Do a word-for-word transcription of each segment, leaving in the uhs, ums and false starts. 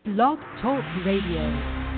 Blog Talk Radio.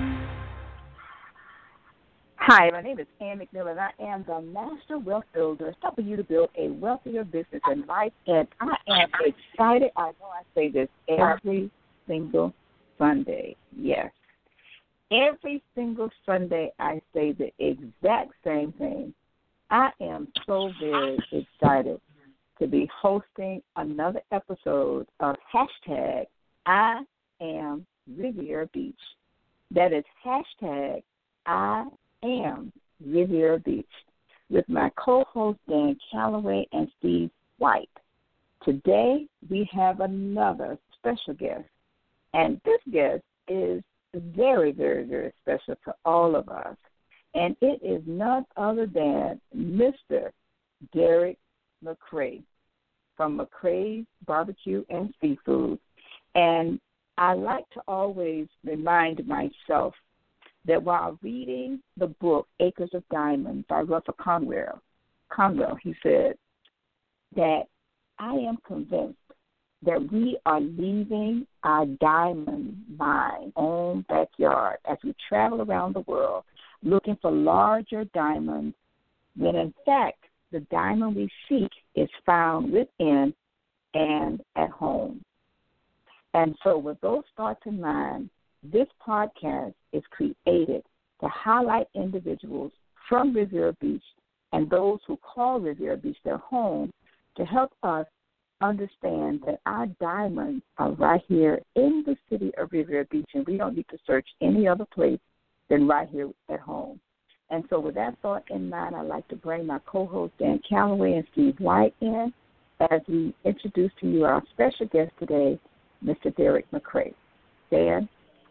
Hi, my name is Ann McMillan, and I am the Master Wealth Builder, helping you to build a wealthier business and life. And I am excited. I know I say this every single Sunday. Yes. Every single Sunday, I say the exact same thing. I am so very excited to be hosting another episode of hashtag I am Riviera Beach. That is hashtag I am Riviera Beach with my co-host Dan Calloway and Steve White. Today we have another special guest, and this guest is very, very, very special to all of us, and it is none other than Mister Derek McCray from McCray's Barbecue and Seafood. And I like to always remind myself that while reading the book Acres of Diamonds by Russell Conwell, Conwell, he said that I am convinced that we are leaving our diamond mine own backyard as we travel around the world looking for larger diamonds, when in fact the diamond we seek is found within and at home. And so with those thoughts in mind, this podcast is created to highlight individuals from Riviera Beach and those who call Riviera Beach their home to help us understand that our diamonds are right here in the city of Riviera Beach, and we don't need to search any other place than right here at home. And so with that thought in mind, I'd like to bring my co-host Dan Calloway and Steve White in as we introduce to you our special guest today, Mister Derek McCray. Dan?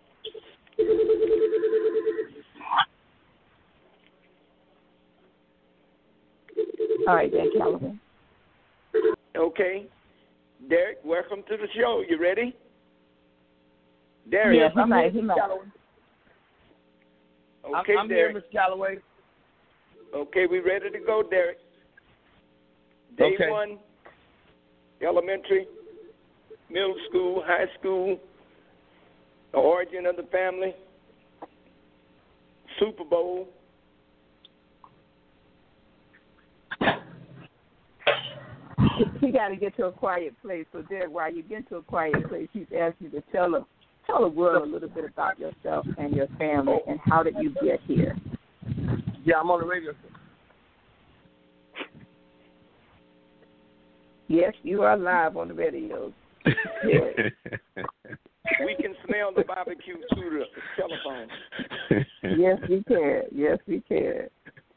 All right, Dan Calloway. Okay. Derek, welcome to the show. You ready? Derek, yeah, he I'm might, here, he might. Okay, I'm, I'm Derek. here, Mister Calloway. Okay, we ready to go, Derek. Day okay. one, elementary, middle school, high school, the origin of the family, Super Bowl. He got to get to a quiet place. So, Derek, while you get to a quiet place, he's asked you to tell him, tell the world a little bit about yourself and your family and how did you get here. Yeah, I'm on the radio. Yes, you are live on the radio. We can smell the barbecue through the telephone. Yes, we can. Yes, we can.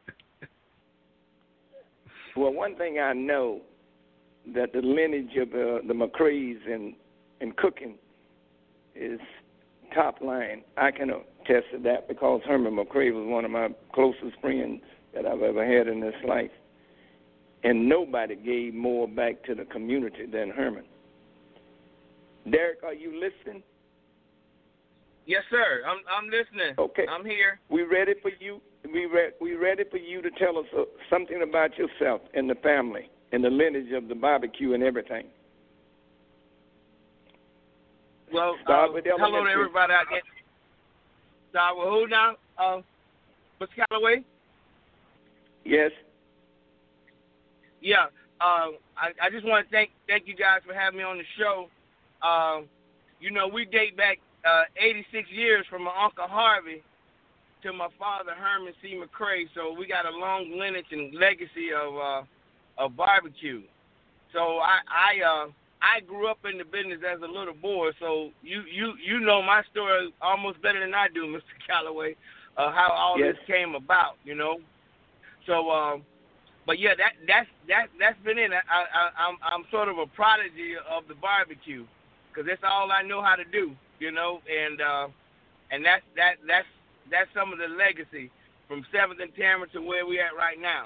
Well, one thing I know, that the lineage of uh, the McCrays in, in cooking is top line. I can attest to that because Herman McCray was one of my closest friends that I've ever had in this life. And nobody gave more back to the community than Herman. Derek, are you listening? Yes, sir. I'm I'm listening. Okay. I'm here. We ready for you. We re- we ready for you to tell us uh, something about yourself and the family and the lineage of the barbecue and everything. Well, Start uh, with hello to elementary. everybody out there. Start with who now? Uh, Mister Calloway? Yes. Yeah. Uh, I, I just want to thank thank you guys for having me on the show. Um, you know, we date back uh, eighty-six years from my Uncle Harvey to my father, Herman C. McCray. So we got a long lineage and legacy of uh, of barbecue. So I I, uh, I grew up in the business as a little boy. So you, you, you know my story almost better than I do, Mister Calloway, uh, how all Yes. this came about, you know. So, um, but yeah, that that's that that's been it. I, I I'm I'm sort of a prodigy of the barbecue because that's all I know how to do, you know. And uh, and that's that that's that's some of the legacy from Seventh and Tamara to where we at right now.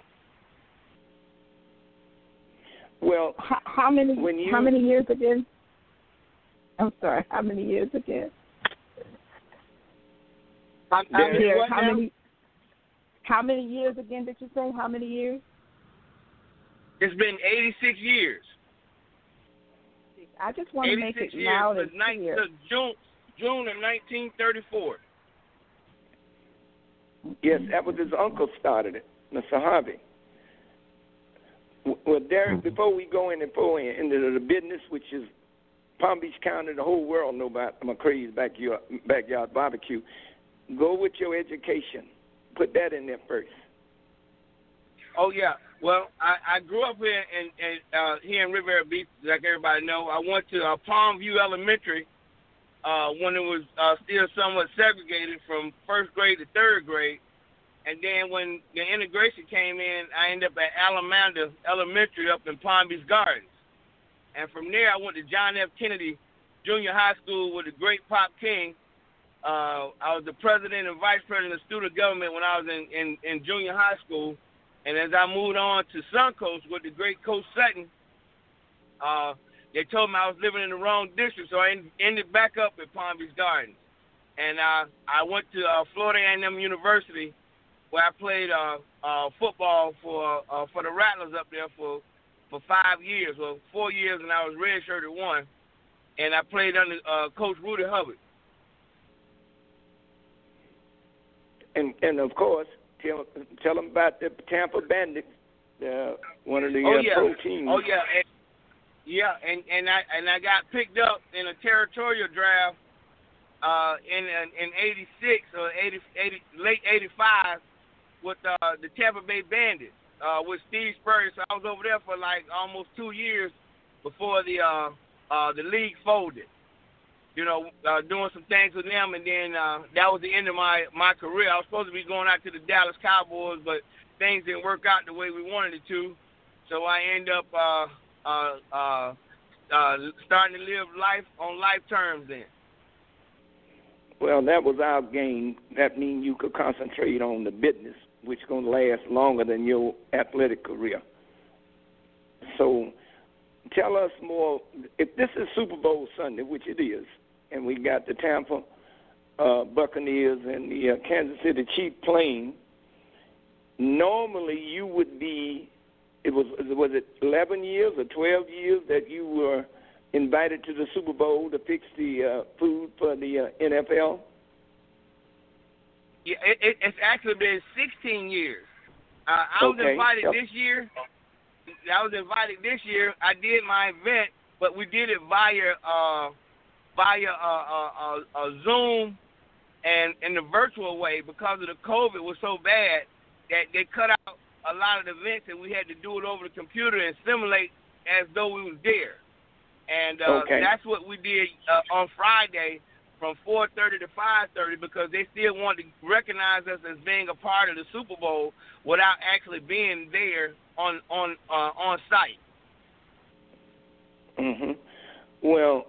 Well, How, how many when you, how many years again? I'm sorry. How many years again? I'm, Derek, I'm here. How now? many? How many years again did you say? How many years? It's been eighty-six years. I just want to make eighty-six it years. loud The and ninth clear. of June. June of nineteen thirty-four. Yes, that was his uncle started it, Mister Harvey. Well, Derek, before we go any further into the business, which is Palm Beach County, the whole world know about McCrae's backyard, backyard barbecue, go with your education. Put that in there first. Oh, yeah. Well, I, I grew up here in, in uh, here in Riviera Beach, like everybody know. I went to uh, Palm View Elementary uh, when it was uh, still somewhat segregated from first grade to third grade. And then when the integration came in, I ended up at Alamanda Elementary up in Palm Beach Gardens. And from there, I went to John F. Kennedy Junior High School with the great Pop King. Uh, I was the president and vice president of student government when I was in, in, in junior high school. And as I moved on to Suncoast with the great Coach Sutton, uh, they told me I was living in the wrong district, so I ended back up at Palm Beach Gardens. And uh, I went to uh, Florida A and M University, where I played uh, uh, football for uh, for the Rattlers up there for, for five years, well, four years, and I was redshirted one. And I played under uh, Coach Rudy Hubbard. And and of course, tell tell them about the Tampa Bandits, uh, one of the oh, uh, yeah. pro teams. Oh yeah, and, yeah, and, and I and I got picked up in a territorial draft uh, in in eighty-six or eighty, eighty late eighty-five with uh, the Tampa Bay Bandits uh, with Steve Spurrier. So I was over there for like almost two years before the uh, uh, the league folded. You know, uh, doing some things with them, and then uh, that was the end of my, my career. I was supposed to be going out to the Dallas Cowboys, but things didn't work out the way we wanted it to. So I ended up uh, uh, uh, uh, starting to live life on life terms then. Well, that was our game. That means you could concentrate on the business, which is going to last longer than your athletic career. So tell us more. If this is Super Bowl Sunday, which it is, and we got the Tampa uh, Buccaneers and the uh, Kansas City Chiefs playing, normally you would be, it was was it eleven years or twelve years that you were invited to the Super Bowl to fix the uh, food for the uh, N F L? Yeah, it, it, it's actually been sixteen years. Uh, I was okay. invited yep. this year. I was invited this year. I did my event, but we did it via uh, via uh, uh, uh, uh, Zoom and in the virtual way because of the COVID was so bad that they cut out a lot of the events and we had to do it over the computer and simulate as though we was there. And uh, okay. that's what we did uh, on Friday from four thirty to five thirty because they still wanted to recognize us as being a part of the Super Bowl without actually being there on on uh, on site. Mhm. Well,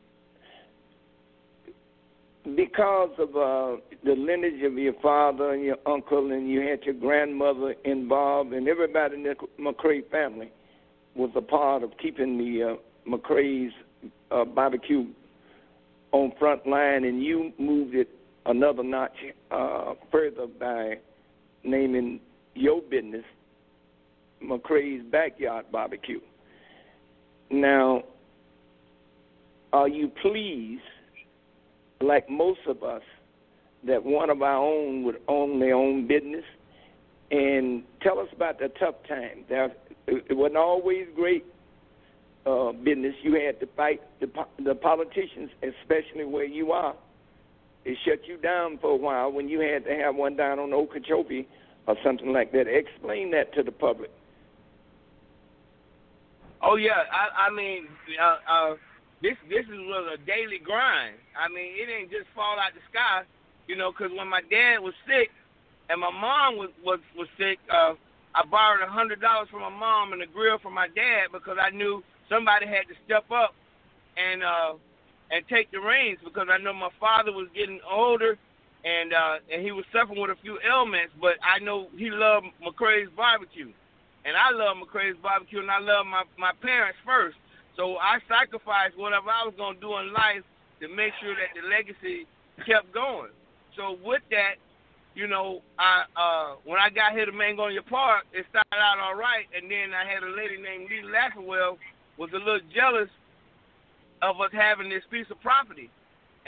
because of uh, the lineage of your father and your uncle, and you had your grandmother involved, and everybody in the McCrae family was a part of keeping the uh, McCrae's uh, barbecue on front line, and you moved it another notch uh, further by naming your business McCrae's Backyard Barbecue. Now, are you pleased, like most of us, that one of our own would own their own business? And tell us about the tough times. There, it wasn't always great uh, business. You had to fight the, the politicians, especially where you are. It shut you down for a while when you had to have one down on Okeechobee or something like that. Explain that to the public. Oh yeah, I, I mean, uh, uh, this this is was a daily grind. I mean, it didn't just fall out the sky, you know. Because when my dad was sick and my mom was was, was sick, uh, I borrowed a hundred dollars from my mom and a grill from my dad because I knew somebody had to step up and uh, and take the reins because I know my father was getting older and uh, and he was suffering with a few ailments, but I know he loved McCrae's barbecue. And I love McCrae's barbecue, and I love my, my parents first. So I sacrificed whatever I was going to do in life to make sure that the legacy kept going. So with that, you know, I uh, when I got here to Mangonia Park, it started out all right, and then I had a lady named Lee Laffenwell was a little jealous of us having this piece of property.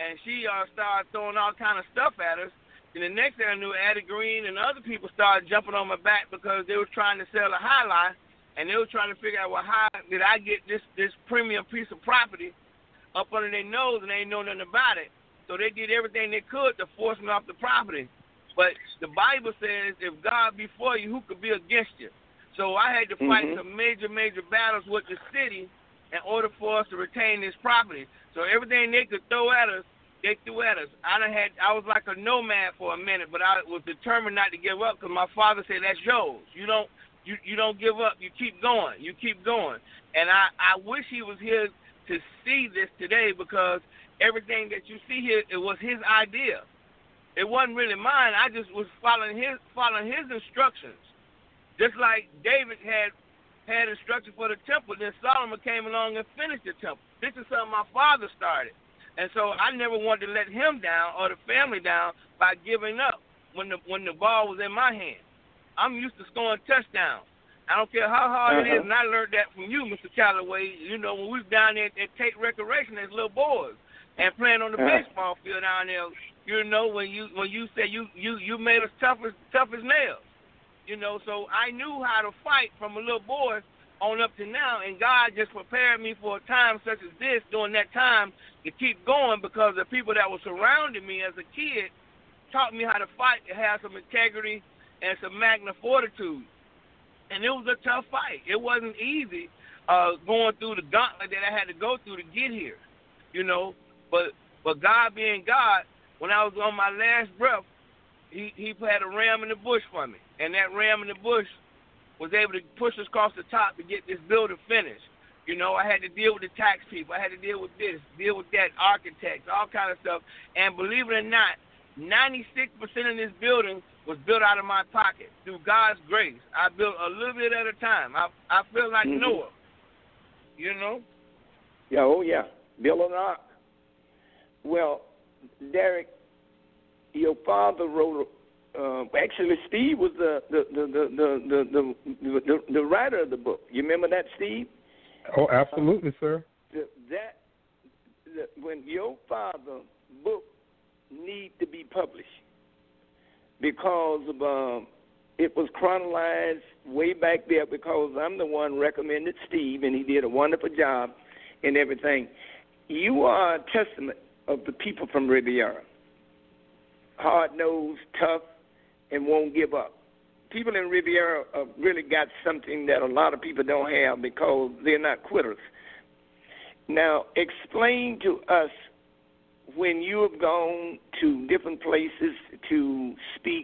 and she uh, started throwing all kind of stuff at us. And the next thing I knew, Addie Green and other people started jumping on my back because they were trying to sell a high line, and they were trying to figure out, well, how did I get this, this premium piece of property up under their nose, and they ain't know nothing about it. So they did everything they could to force me off the property. But the Bible says, if God be for you, who could be against you? So I had to fight mm-hmm. some major, major battles with the city in order for us to retain this property. So everything they could throw at us, they threw at us. I done had, I was like a nomad for a minute, but I was determined not to give up because my father said, that's yours. You don't, you, you don't give up. You keep going. You keep going. And I, I wish he was here to see this today because everything that you see here, it was his idea. It wasn't really mine. I just was following his, following his instructions. Just like David had had instructions for the temple, then Solomon came along and finished the temple. This is something my father started. And so I never wanted to let him down or the family down by giving up when the when the ball was in my hand. I'm used to scoring touchdowns. I don't care how hard uh-huh. it is, and I learned that from you, Mister Calloway. You know, when we was down there at Tate Recreation as little boys and playing on the uh-huh. baseball field down there, you know, when you when you said you, you, you made us tough as, tough as nails. You know, so I knew how to fight from a little boy on up to now, and God just prepared me for a time such as this during that time to keep going because the people that were surrounding me as a kid taught me how to fight, to have some integrity and some magna fortitude. And it was a tough fight. It wasn't easy uh, going through the gauntlet that I had to go through to get here, you know. But but God being God, when I was on my last breath, he, he had a ram in the bush for me. And that ram in the bush was able to push us across the top to get this building finished. You know, I had to deal with the tax people. I had to deal with this, deal with that, architects, all kind of stuff. And believe it or not, ninety-six percent of this building was built out of my pocket through God's grace. I built a little bit at a time. I I feel like mm-hmm. Noah, you know? Yeah, oh, yeah. Build an ark. Well, Derek, your father wrote, uh, actually, Steve was the the the the the, the, the, the, the writer of the book. You remember that, Steve? Oh, absolutely, uh, sir. The, that the, when your father's book need to be published because of, um, it was chronologized way back there because I'm the one recommended Steve, and he did a wonderful job and everything. You are a testament of the people from Riviera. Hard-nosed, tough, and won't give up. People in Riviera uh, really got something that a lot of people don't have because they're not quitters. Now, explain to us when you have gone to different places to speak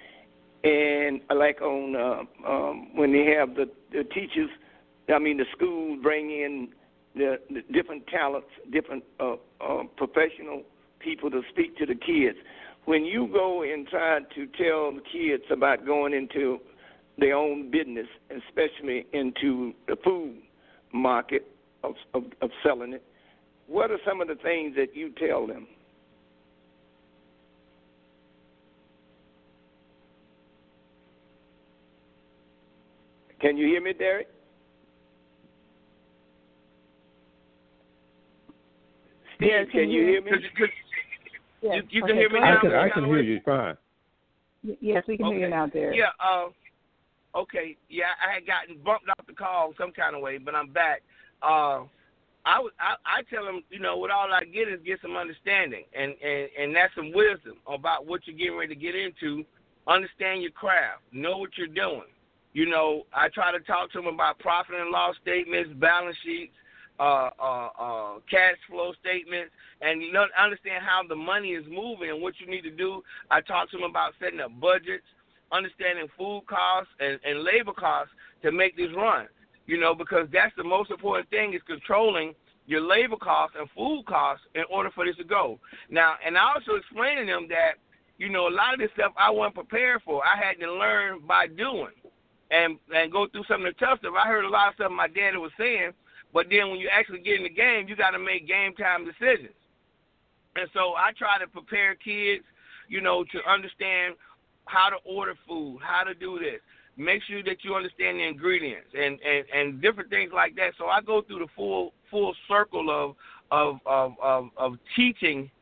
and like on uh, um, when they have the, the teachers, I mean the schools bring in the, the different talents, different uh, uh, professional people to speak to the kids. When you go and try to tell the kids about going into their own business, especially into the food market of, of, of selling it, what are some of the things that you tell them? Can you hear me, Derek? Steve, yeah, can, can you hear me? Yes. You, you okay, can hear me now? I can, I can hear you fine. Yes, we can okay. hear you now, Derek. Yeah, uh, okay. Yeah, I had gotten bumped off the call some kind of way, but I'm back. Uh, I, I, I tell them, you know, what all I get is get some understanding, and, and, and that's some wisdom about what you're getting ready to get into. Understand your craft. Know what you're doing. You know, I try to talk to them about profit and loss statements, balance sheets, uh, uh, uh, cash flow statements, and you know, understand how the money is moving and what you need to do. I talk to them about setting up budgets, understanding food costs and, and labor costs to make this run. You know, because that's the most important thing is controlling your labor costs and food costs in order for this to go. Now, and I also explain to them that, you know, a lot of this stuff I wasn't prepared for. I had to learn by doing and and go through some of the tough stuff. I heard a lot of stuff my daddy was saying, but then when you actually get in the game, you got to make game time decisions. And so I try to prepare kids, you know, to understand how to order food, how to do this. Make sure that you understand the ingredients and, and, and different things like that. So I go through the full full circle of of of, of, of teaching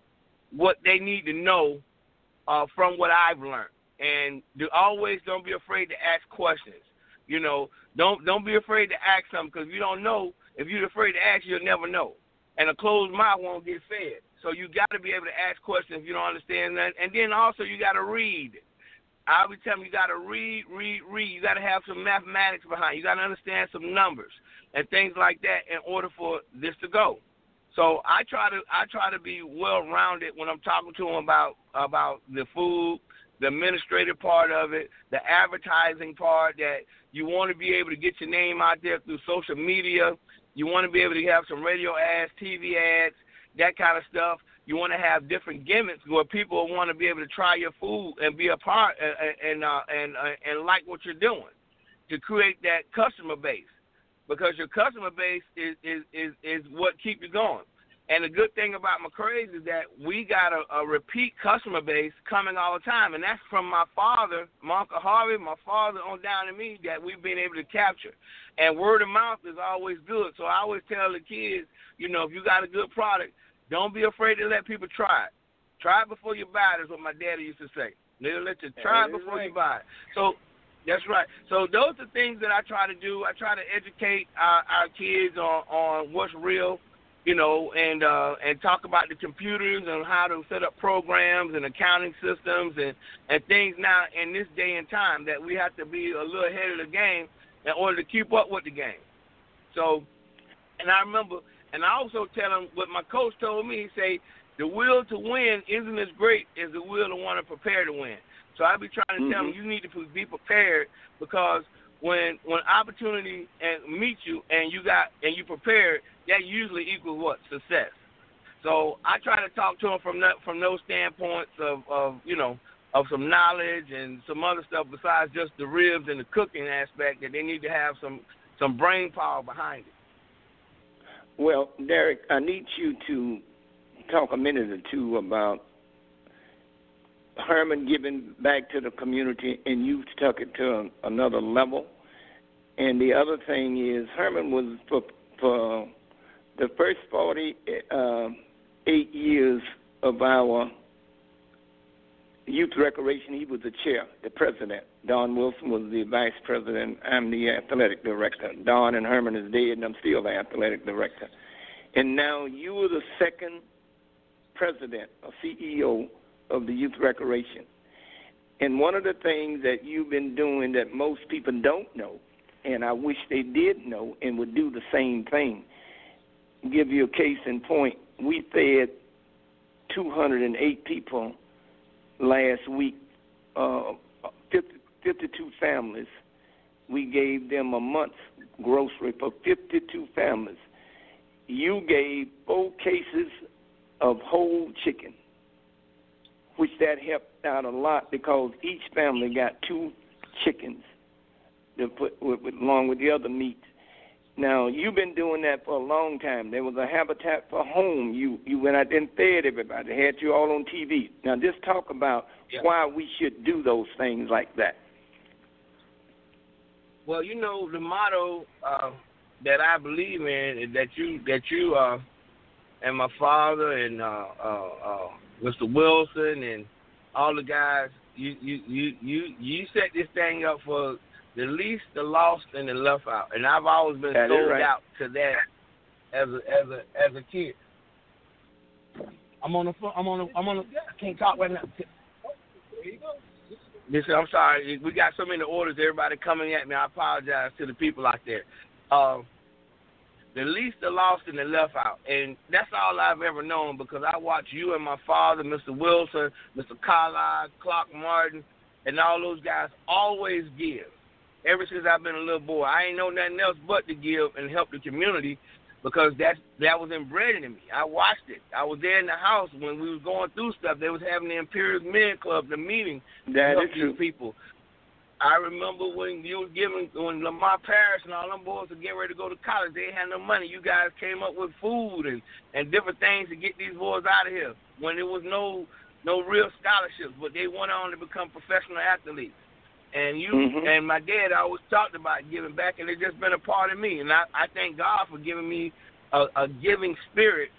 what they need to know uh, from what I've learned. And do, always don't be afraid to ask questions. You know, don't don't be afraid to ask something, because if you don't know, if you're afraid to ask, you'll never know. And a closed mouth won't get fed. So you got to be able to ask questions if you don't understand that. And then also you got to read. I'll be telling you, you got to read, read, read. You got to have some mathematics behind it. You got to understand some numbers and things like that in order for this to go. So I try to I try to be well-rounded when I'm talking to them about about the food, the administrative part of it, the advertising part, that you want to be able to get your name out there through social media. You want to be able to have some radio ads, T V ads, that kind of stuff. You want to have different gimmicks where people want to be able to try your food and be a part and and uh, and, uh, and like what you're doing to create that customer base, because your customer base is is, is, is what keeps you going. And the good thing about McCrae's is that we got a, a repeat customer base coming all the time, and that's from my father, my Uncle Harvey, my father on down to me, that we've been able to capture. And word of mouth is always good. So I always tell the kids, you know, if you got a good product, don't be afraid to let people try it. Try it before you buy it is what my daddy used to say. They'll let you try it before you buy it. So that's right. So those are things that I try to do. I try to educate our, our kids on, on what's real, you know, and uh, and talk about the computers and how to set up programs and accounting systems and, and things now in this day and time that we have to be a little ahead of the game in order to keep up with the game. So, and I remember, and I also tell them what my coach told me. He say, the will to win isn't as great as the will to want to prepare to win. So I be trying to mm-hmm. tell them, you need to be prepared, because when when opportunity and meet you and you got and you prepared, that usually equals what? Success. So I try to talk to them from that, from those standpoints of, of you know of some knowledge and some other stuff besides just the ribs and the cooking aspect, that they need to have some some brain power behind it. Well, Derek, I need you to talk a minute or two about Herman giving back to the community, and you took it to another level. And the other thing is, Herman was for, for the first forty-eight years of our youth recreation, he was the chair, the president. Don Wilson was the vice president. I'm the athletic director. Don and Herman is dead, and I'm still the athletic director. And now you are the second president or C E O of the youth recreation. And one of the things that you've been doing that most people don't know, and I wish they did know and would do the same thing, give you a case in point, we fed two hundred eight people last week, uh, fifty, fifty-two families. We gave them a month's grocery for fifty-two families. You gave four cases of whole chicken, which that helped out a lot, because each family got two chickens to put with, with, along with the other meat. Now, you've been doing that for a long time. There was a Habitat for Home. You you went out there and fed everybody. They had you all on T V. Now, just talk about yeah. why we should do those things like that. Well, you know, the motto uh, that I believe in, that you that you uh, and my father and uh, uh, uh, Mister Wilson and all the guys, you you you you you set this thing up for the least, the lost, and the left out. And I've always been that sold right. out to that as a as a as a kid. I'm on the phone. I'm on the. I'm on the. I can't talk right now. There you go. Listen, I'm sorry. We got so many orders. Everybody coming at me. I apologize to the people out there. Uh, the least, the lost, and the left out. And that's all I've ever known, because I watched you and my father, Mister Wilson, Mister Collard, Clark Martin, and all those guys always give. Ever since I've been a little boy, I ain't know nothing else but to give and help the community, because that's, that was inbred in me. I watched it. I was there in the house when we was going through stuff. They was having the Imperial Men Club, the meeting that to help is these true. people. I remember when you were giving, when Lamar Parrish and all them boys were getting ready to go to college, they had no money. You guys came up with food and, and different things to get these boys out of here when there was no no real scholarships, but they went on to become professional athletes. And you mm-hmm. and my dad always talked about giving back, and it's just been a part of me. And I, I thank God for giving me a, a giving spirit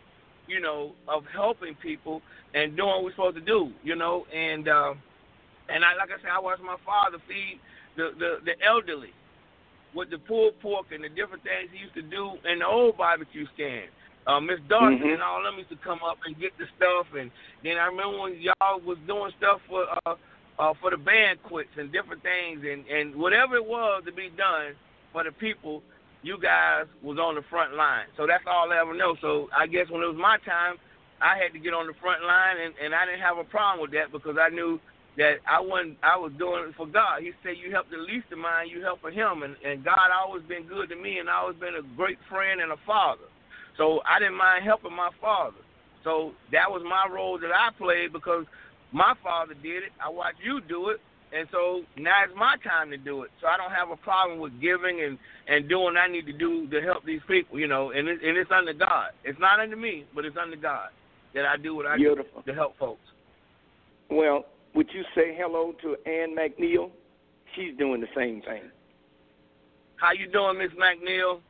you know, of helping people and doing what we're supposed to do, you know. And uh, and I, like I said, I watched my father feed the, the, the elderly with the pulled pork and the different things he used to do in the old barbecue stand. Uh, Miss Darcy Mm-hmm. and all them used to come up and get the stuff. And then I remember when y'all was doing stuff for uh, uh, for the banquets and different things. And, and whatever it was to be done for the people, you guys was on the front line. So that's all I ever know. So I guess when it was my time, I had to get on the front line, and, and I didn't have a problem with that because I knew that I wasn't, I was doing it for God. He said, you help the least of mine, you helping him. And, and God always been good to me, and always been a great friend and a father. So I didn't mind helping my father. So that was my role that I played because my father did it. I watched you do it. And so now it's my time to do it. So I don't have a problem with giving and, and doing what I need to do to help these people, you know, and, it, and it's under God. It's not under me, but it's under God that I do what I Beautiful. do to help folks. Well, would you say hello to Ann McNeil? She's doing the same thing. How you doing, Miss McNeil?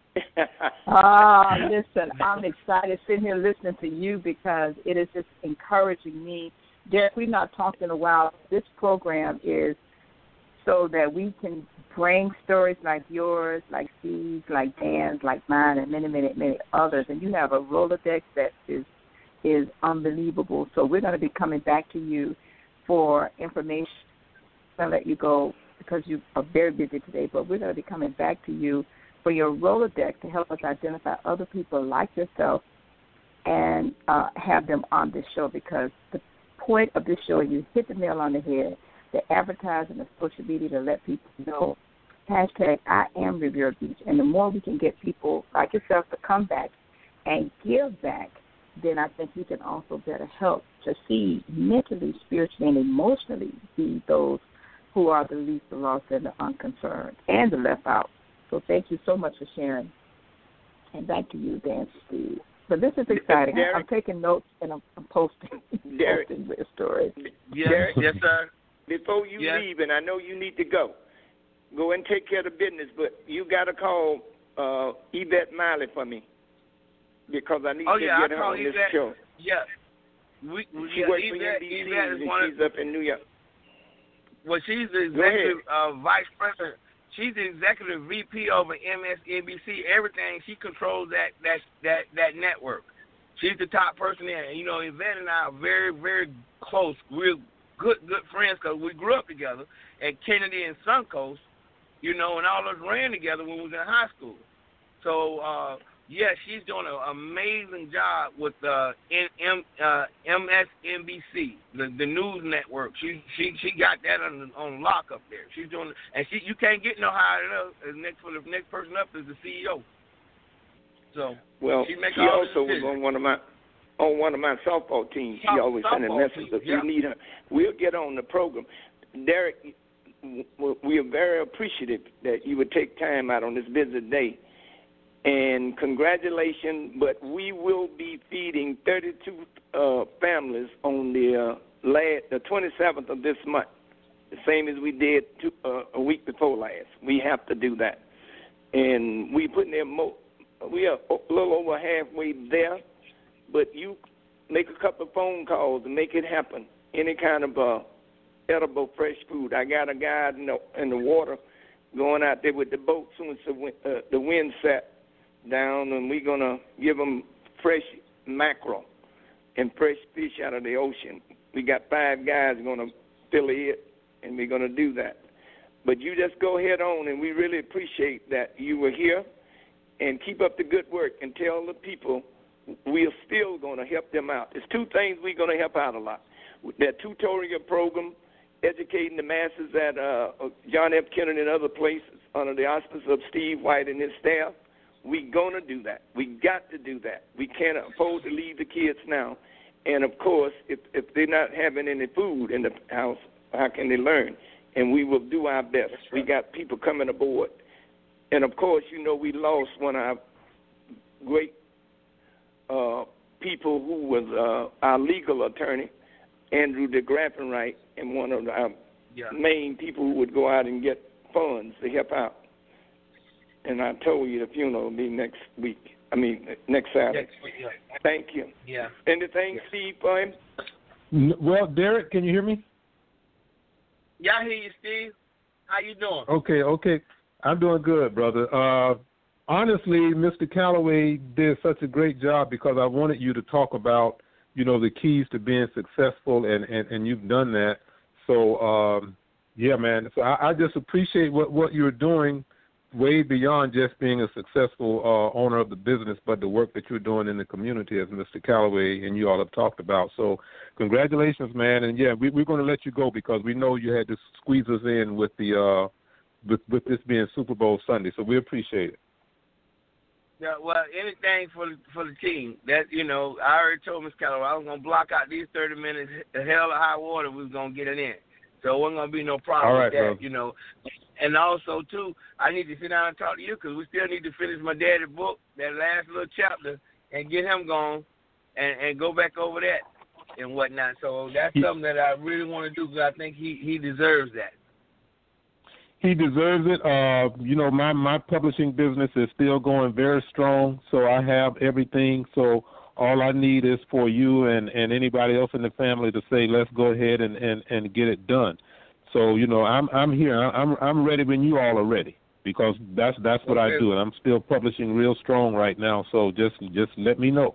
Ah, listen, I'm excited sitting here listening to you because it is just encouraging me. Derek, we've not talked in a while. This program is so that we can bring stories like yours, like Steve's, like Dan's, like mine, and many, many, many others. And you have a Rolodex that is is unbelievable. So we're going to be coming back to you for information. I'll let you go because you are very busy today, but we're going to be coming back to you for your Rolodex to help us identify other people like yourself and uh, have them on this show because the point of this show, you hit the nail on the head, the advertising and social media to let people know, hashtag I am Riviera Beach. And the more we can get people like yourself to come back and give back, then I think we can also better help to see mentally, spiritually, and emotionally be those who are the least, the lost, and the unconcerned, and the left out. So thank you so much for sharing. And back to you, Dan, Steve. But this is exciting. Derek, I'm taking notes and I'm, I'm posting, Derek, posting the stories. Yes, Derek, yes, sir. Before you yes. leave, and I know you need to go, go and take care of the business, but you got to call uh, Yvette Miley for me because I need oh, to yeah, get I her on Yvette, this show. Yeah. We, She yeah, works Yvette, for N B C, Yvette is and one she's of, up in New York. Well, she's the executive uh, vice president. She's the executive V P over M S N B C. Everything, she controls that that that that network. She's the top person there. And, you know, Yvette and I are very, very close. We're good, good friends because we grew up together at Kennedy and Suncoast, you know, and all of us ran together when we was in high school. So, uh, yeah, she's doing an amazing job with uh, M, uh, M S N B C, the, the news network. She she she got that on on lock up there. She's doing, and she you can't get no higher than her. Next for the next person up is the C E O. So well, she, make she all also was on one of my on one of my softball teams. She Soft, always sending messages. If yeah. you need her, we'll get on the program. Derek, we are very appreciative that you would take time out on this busy day. And congratulations, but we will be feeding thirty-two uh, families on the uh, last, the twenty-seventh of this month, the same as we did two, uh, a week before last. We have to do that. And we putting there, mo- we are a little over halfway there, but you make a couple of phone calls and make it happen. Any kind of uh, edible fresh food. I got a guy in the, in the water going out there with the boat soon as the wind, uh, the wind set down, and we're going to give them fresh mackerel and fresh fish out of the ocean. We got five guys going to fill it, and we're going to do that. But you just go ahead on, and we really appreciate that you were here, and keep up the good work and tell the people we are still going to help them out. There's two things we're going to help out a lot. That tutorial program, educating the masses at uh, John F. Kennedy and other places under the auspices of Steve White and his staff. We're going to do that. We got to do that. We can't afford to leave the kids now. And, of course, if, if they're not having any food in the house, how can they learn? And we will do our best. Right. We got people coming aboard. And, of course, you know, we lost one of our great uh, people who was uh, our legal attorney, Andrew DeGraffenreich, and one of our yeah. main people who would go out and get funds to help out. And I told you the funeral will be next week. I mean, next Saturday. Next week, yeah. Thank you. Yeah. Anything, Steve, for him? N- Well, Derek, can you hear me? Yeah, I hear you, Steve. How you doing? Okay, okay. I'm doing good, brother. Uh, honestly, Mister Calloway did such a great job because I wanted you to talk about, you know, the keys to being successful, and, and, and you've done that. So, um, yeah, man. So I, I just appreciate what, what you're doing way beyond just being a successful uh, owner of the business, but the work that you're doing in the community, as Mister Calloway and you all have talked about. So congratulations, man. And, yeah, we, we're going to let you go because we know you had to squeeze us in with the uh, with, with this being Super Bowl Sunday. So we appreciate it. Yeah, well, anything for the, for the team. That, you know, I already told Miz Calloway I was going to block out these thirty minutes, the hell or high water, we was going to get it in. So it wasn't going to be no problem All right, with that, bro. you know. And also, too, I need to sit down and talk to you because we still need to finish my daddy's book, that last little chapter, and get him going and, and go back over that and whatnot. So that's He, something that I really want to do because I think he, he deserves that. he deserves it. Uh, you know, my, my publishing business is still going very strong, so I have everything. So all I need is for you and, and anybody else in the family to say, let's go ahead and, and, and get it done. So, you know, I'm I'm here. I'm I'm ready when you all are ready because that's that's what Okay. I do, and I'm still publishing real strong right now. So just just let me know.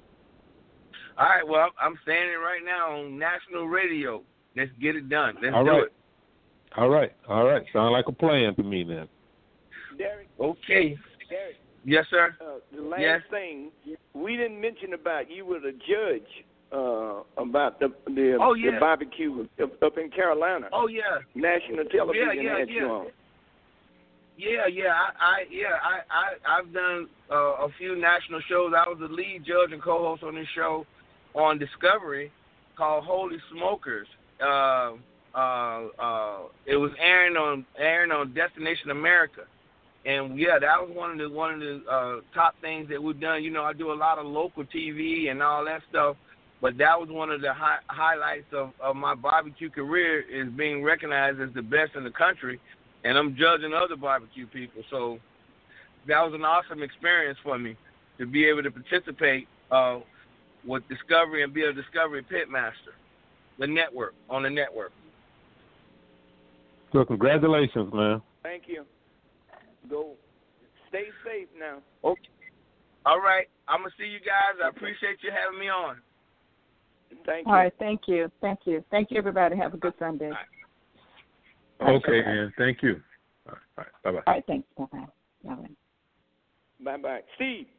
All right, well, I'm saying it right now on national radio. Let's get it done. Let's All do right. it. All right, all right. Sound like a plan to me, then. Derek, Okay. Derek, Yes, sir. uh, the last Yes. thing, we didn't mention about you were the judge uh, about the the, Oh, the yeah. barbecue up, up in Carolina. Oh, yeah. National television Yeah, yeah, had yeah. you on. Yeah, yeah, I, I yeah, I, I, I've done uh, a few national shows. I was the lead judge and co-host on this show on Discovery called Holy Smokers. Uh, uh, uh, it was airing on airing on Destination America, and yeah, that was one of the one of the uh, top things that we've done. You know, I do a lot of local T V and all that stuff, but that was one of the hi- highlights of, of my barbecue career is being recognized as the best in the country. And I'm judging other barbecue people. So that was an awesome experience for me to be able to participate uh, with Discovery and be a Discovery Pitmaster, the network, on the network. So congratulations, man. Thank you. Go. Stay safe now. Okay. All right. I'm going to see you guys. I appreciate you having me on. Thank you. All right, thank you. Thank you. Thank you, everybody. Have a good Sunday. All right. Okay, man. Thank you. All right, bye-bye. All right, thanks. Bye-bye. Bye-bye. Bye-bye. Steve.